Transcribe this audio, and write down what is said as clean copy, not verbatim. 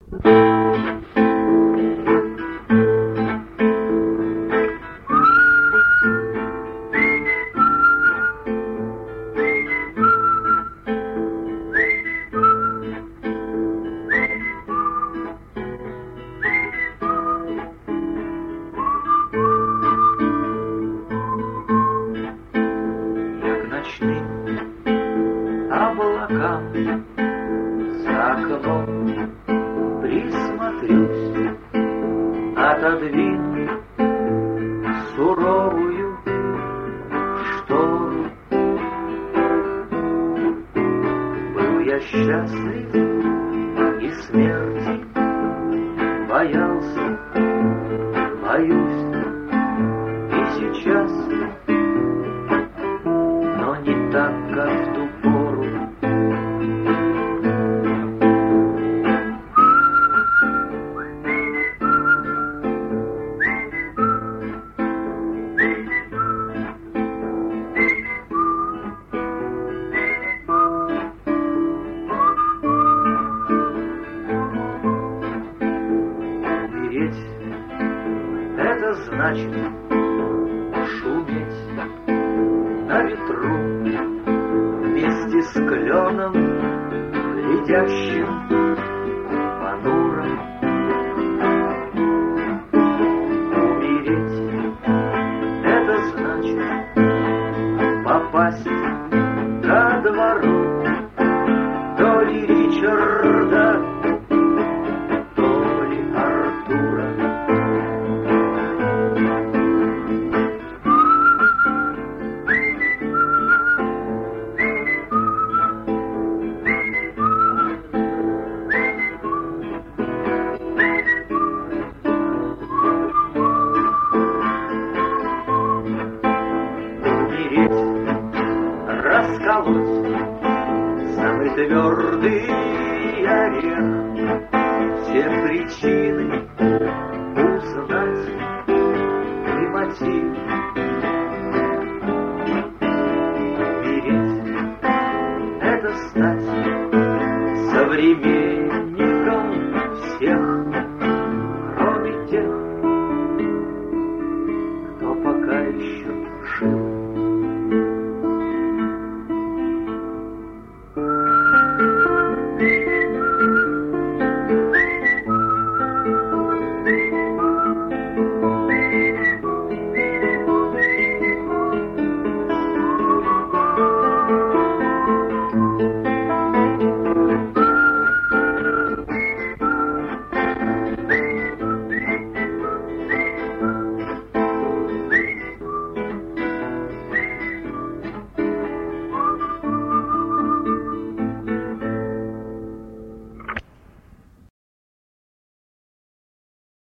облакам за окном присмотрюсь, отодвину суровую штору. Был я счастлив и смерти боялся, боюсь и сейчас, но не так, как в ту пору. Умереть — это значит шуметь на ветру вместе с кленом, глядящим понуро. Умереть — это значит попасть ко двору то ли Ричарда, то ли Артура. Расколоть самый твердый орех, все причины